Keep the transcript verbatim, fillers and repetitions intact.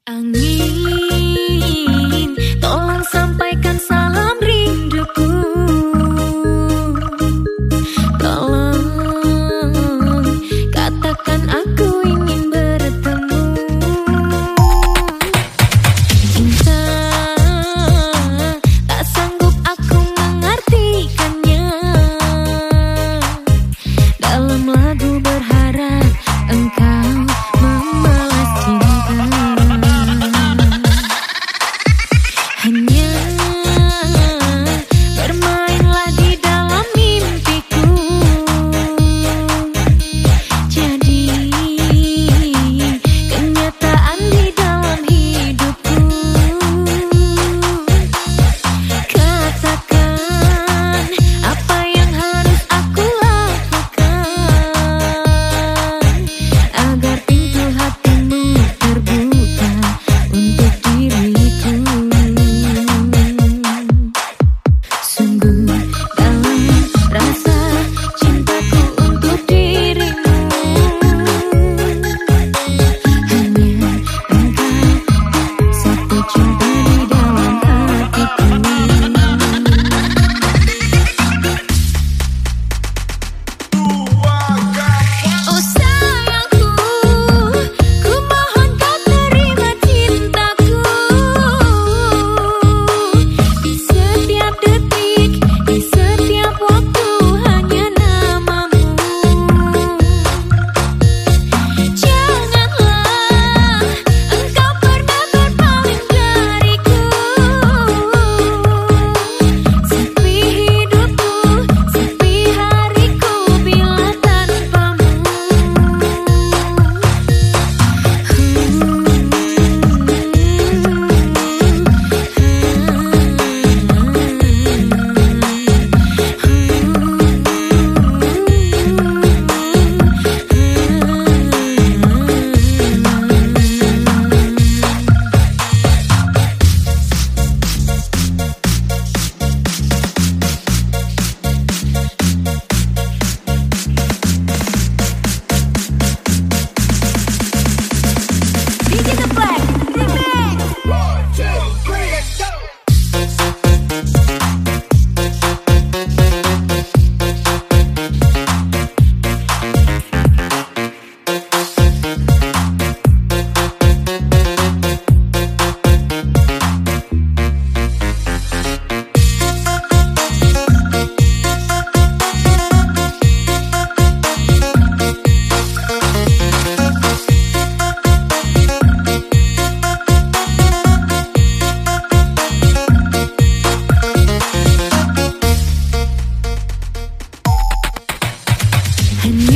Angin, tolong sampaikan salam rinduku. Tolong katakan aku ingin bertemu. Cinta tak sanggup aku mengartikannya. Dalam lagu berharap engkau membalas cinta. Hanya bermainlah di dalam mimpiku. Jadi kenyataan di dalam hidupku. Katakan apa yang harus aku lakukan agar pintu hatimu terbuka untuk diriku. Sungguh dalam rasa cintaku untuk dirimu. Hanya engkau satu cinta di dalam hatiku. Oh sayangku, ku mohon kau terima cintaku. Di setiap detik, di setiap waktu hanya namamu. Janganlah engkau pernah berpaling dariku. Sepi hidupku, sepi hariku bila tanpamu. Bikin the Flag Remix. One, two, three, let's go. Hanya